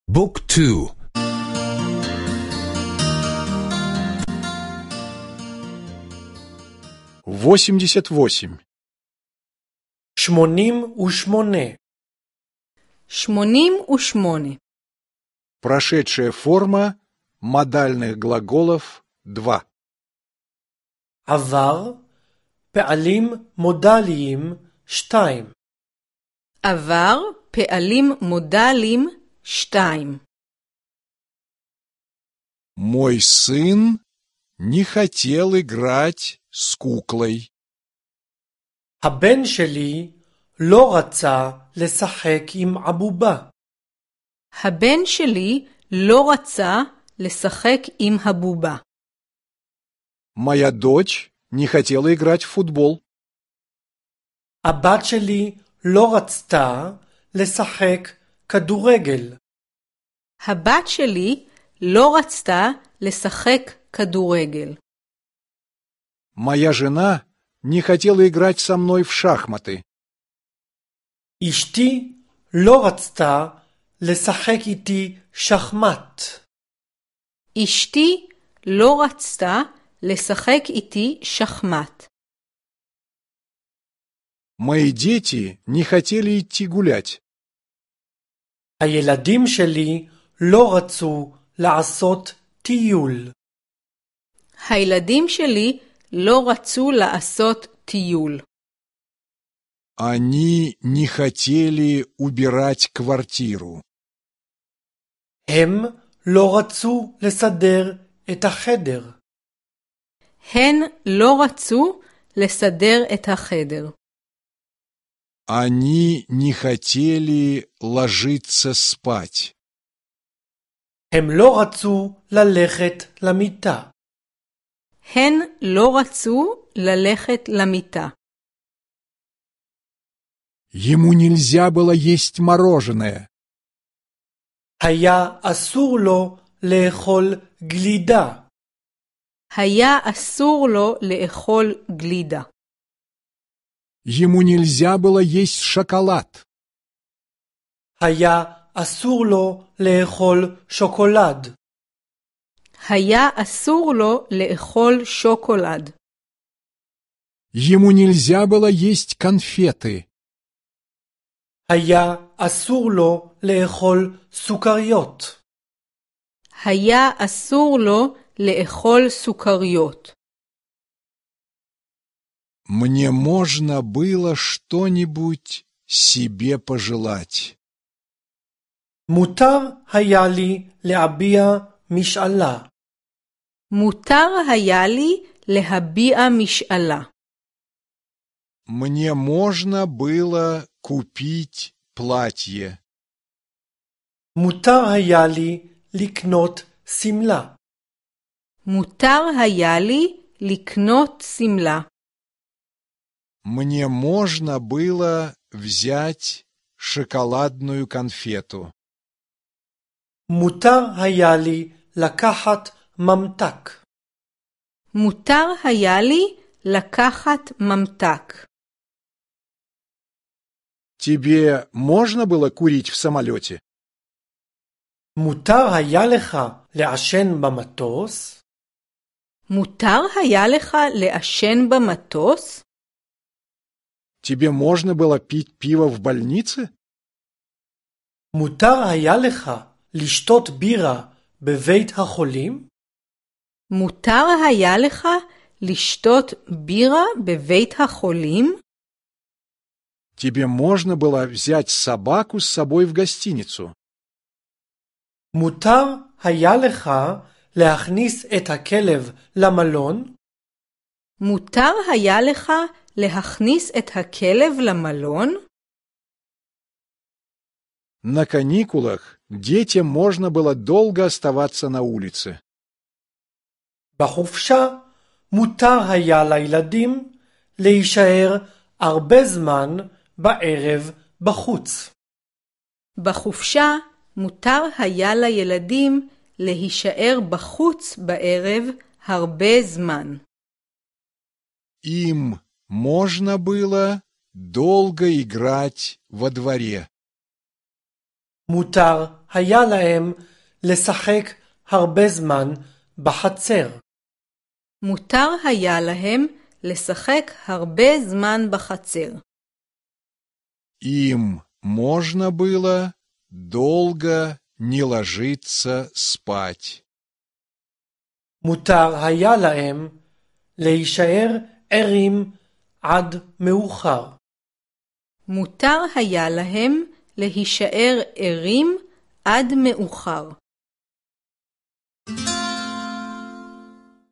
بوك تو. 88. 88. 88. Прошедшая форма модальных глаголов 2. עבר, פעלים מודליים 2. עבר, פעלים מודליים 2. Мой сын не хотел играть с куклой. הבן שלי לא רצה לשחק עם עבובה. הבן שלי לא רצה לשחק עם הבובה. Моя дочь не хотела играть в футбол. הבת שלי לא רצתה לשחק כדורגל. הבת שלי לא רצתה לשחק כדורגל. Моя жена не хотела играть со мной в шахматы. אשתי לא רצתה לשחק איתי שחמט. אשתי לא רצתה לשחק איתי שחמט. Мои дети не хотели идти гулять. הילדים שלי לא רצו לעשות טיול. הילדים שלי לא רצו לעשות טיול. Они не хотели убирать квартиру. הם לא רצו לסדר את החדר. הן לא רצו לסדר את החדר. Они не хотели ложиться спать. הם לא רצו ללכת למיטה. הן לא רצו ללכת למיטה. Ему нельзя было есть мороженое. היה אסור לו לאכול גלידה. היה אסור לו לאכול גלידה. Ему нельзя было есть шоколад. היה אסור לו לאכול שוקולד. היה אסור לו לאכול שוקולד. Ему нельзя было есть конфеты. היה אסור לו לאכול סוכריות. היה אסור לו לאכול סוכריות. Мне можно было что-нибудь себе пожелать. מותר היה לי להביע משאלה. מותר היה לי להביע משאלה. Мне можно было купить платье. מותר היה לי לקנות סמלה. מותר היה לי לקנות סמלה. Мне можно было взять шоколадную конфету. מותר היה לי לקחת ממתק. מותר היה לי לקחת ממתק. Тебе можно было курить в самолете? מותר היה לך לעשן במטוס? מותר היה לך לעשן במטוס? Тебе можно было пить пиво в больнице? מותר היה לך לשתות בירה בבית החולים? מותר היה לך לשתות בירה בבית החולים? Тебе можно было взять собаку с собой в гостиницу? מותר היה לך להכניס את הכלב למלון? מותר היה לך להכניס את הכלב למלון? На каникулах детям можно было долго оставаться на улице. בחופשה מותר היה לילדים להישאר הרבה זמן בערב בחוץ. בחופשה מותר היה לילדים להישאר בחוץ בערב הרבה זמן. Им можно было долго играть во дворе. מותר היה להם לשחק הרבה זמן בחצר. מותר היה להם לשחק הרבה זמן בחצר. Им можно было долго не ложиться спать. מותר היה להם להישאר ערים עד מאוחר. מותר היה להם להישאר ערים עד מאוחר.